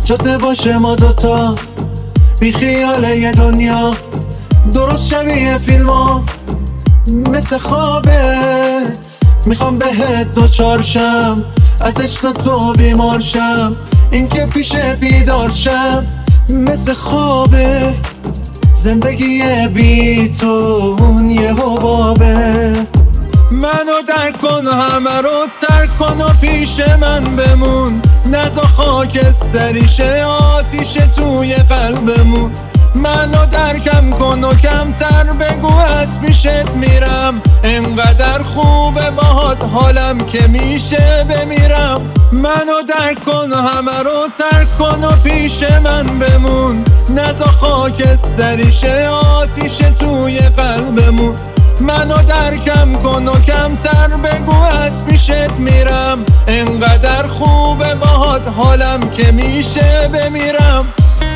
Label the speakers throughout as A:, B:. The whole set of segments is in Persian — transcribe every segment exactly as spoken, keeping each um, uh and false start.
A: جاده باشه ما دوتا بی خیال یه دنیا، درست شبیه فیلم ها مثل خوابه. میخوام بهت دوچار شم، از عشق تو بیمار شم، این که پیش بیدار شم مثل خوابه. زندگی بی تو اون یه حبابه. منو درک کن و همه رو ترک کن و پیش من بمون، نزا خاک سریشه آتیش توی قلبمون. منو درکم کن و کمتر بگو از پیشت میرم، انقدر خوبه باهات حالم که میشه بمیرم. منو درک کن و همه رو ترک کن و پیش من بمون، نزا خاک سریشه آتیش توی قلبمون. منو درکم کن و کمتر بگو از پیشت میرم، انقدر خوبه باهات حالم که میشه بمیرم.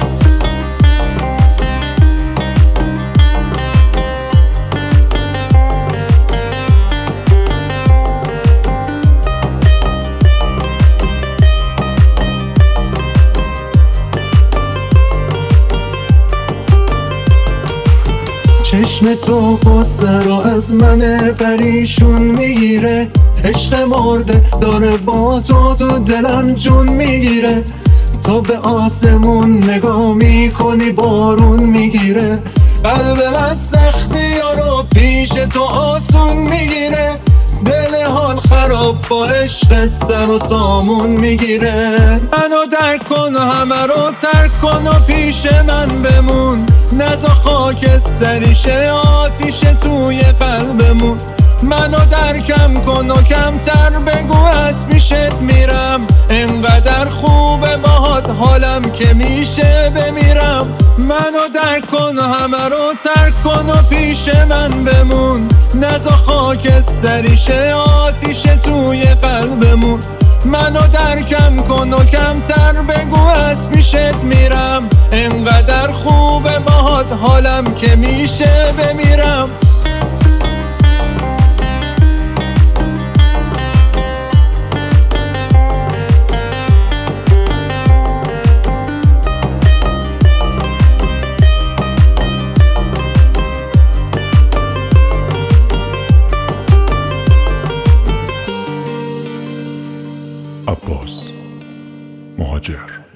A: چشم تو غصه رو از من پریشون میگیره، عشق مرده داره با تو تو دلم جون میگیره. تا به آسمون نگاه میکنی بارون میگیره، قلبم از سختی رو پیش تو آسون میگیره. دل حال خراب با عشق سر و سامون میگیره. منو درک کن و همه رو ترک کن و پیش من بمون، نزا خاک سریشه آتیش توی قلبمون. منو درکم کن و کمتر بگو از پیشت میرم، انقدر خوبه باهات حالم که میشه بمیرم. منو درک کن و همه رو ترک کن و پیش من بمون، نزا خاک سریشه آتیش توی قلبمون. منو درکم کن و کمتر بگو از پیشت میرم، انقدر خوبه باهات حالم که میشه بمیرم.
B: عباس مهاجر.